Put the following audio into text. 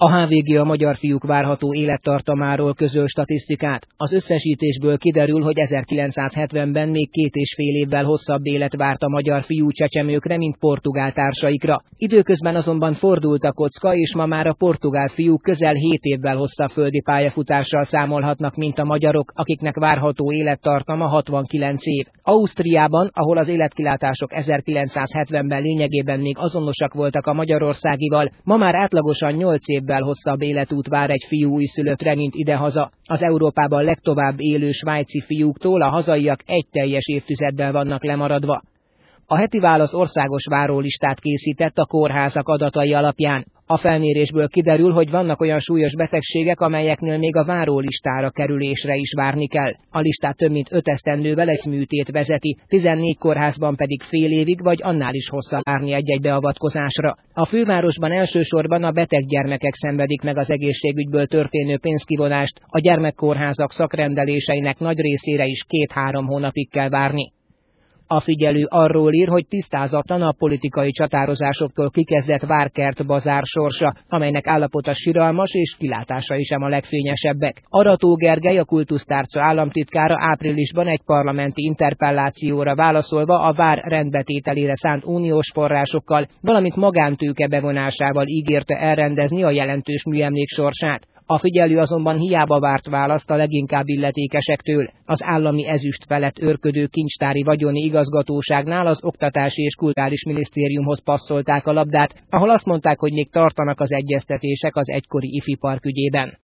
A HVG a magyar fiúk várható élettartamáról közöl statisztikát. Az összesítésből kiderül, hogy 1970-ben még 2,5 évvel hosszabb élet várt a magyar fiú csecsemőkre, mint portugál társaikra. Időközben azonban fordult a kocka, és ma már a portugál fiúk közel 7 évvel hosszabb földi pályafutással számolhatnak, mint a magyarok, akiknek várható élettartama 69 év. Ausztriában, ahol az életkilátások 1970-ben lényegében még azonosak voltak a magyarországival, ma már átlagosan 8 évvel hosszabb életút vár egy fiú újszülöttre, mint idehaza. Az Európában legtovább élő svájci fiúktól a hazaiak egy teljes évtizeddel vannak lemaradva. A Heti Válasz országos várólistát készített a kórházak adatai alapján. A felmérésből kiderül, hogy vannak olyan súlyos betegségek, amelyeknél még a várólistára kerülésre is várni kell. A listát több mint 5 esztendővel egy műtét vezeti, 14 kórházban pedig fél évig vagy annál is hosszabb várni egy-egy beavatkozásra. A fővárosban elsősorban a beteg gyermekek szenvedik meg az egészségügyből történő pénzkivonást, a gyermekkórházak szakrendeléseinek nagy részére is 2-3 hónapig kell várni. A Figyelő arról ír, hogy tisztázatlan a politikai csatározásoktól kikezdett Várkert bazár sorsa, amelynek állapota siralmas és kilátásai sem a legfényesebbek. Arató Gergely, a kultusztárca államtitkára áprilisban egy parlamenti interpellációra válaszolva a vár rendbetételére szánt uniós forrásokkal, valamint magántőke bevonásával ígérte elrendezni a jelentős műemlék sorsát. A Figyelő azonban hiába várt választ a leginkább illetékesektől. Az állami ezüst felett őrködő kincstári vagyoni igazgatóságnál az Oktatási és Kulturális Minisztériumhoz passzolták a labdát, ahol azt mondták, hogy még tartanak az egyeztetések az egykori IFI park ügyében.